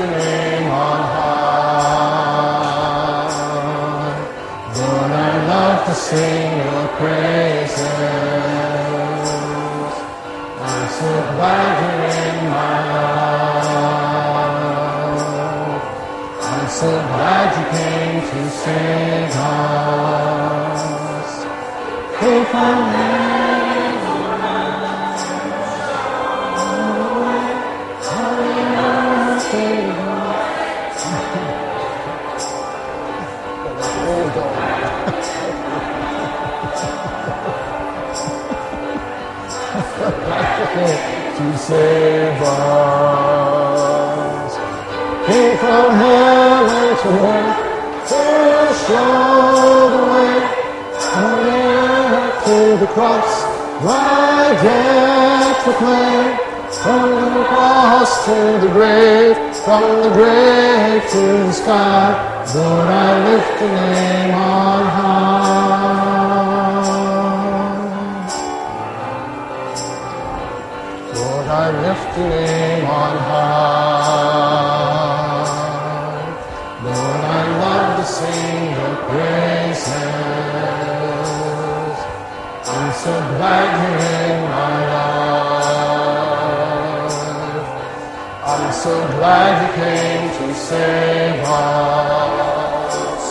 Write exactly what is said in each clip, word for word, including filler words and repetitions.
your name on high. Lord, I love to sing your praises. I'm so glad you're in my life. I'm so glad you came to save us. If I to save us. Came from heaven to earth to show the way. From the earth to the cross, my death to claim. From the cross to the grave, from the grave to the sky, Lord, I lift the name on high. Lord, I lift the name on high. Lord, I love to sing your praises. I'm so glad you're in my life. I'm so glad you came to save us.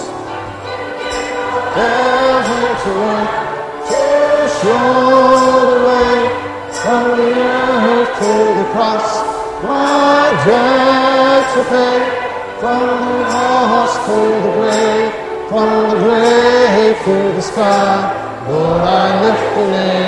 Heaven to earth to show the way. From the earth to the cross, my debt to pay. From the cross to the grave, from the grave to the sky, Lord, I lift the name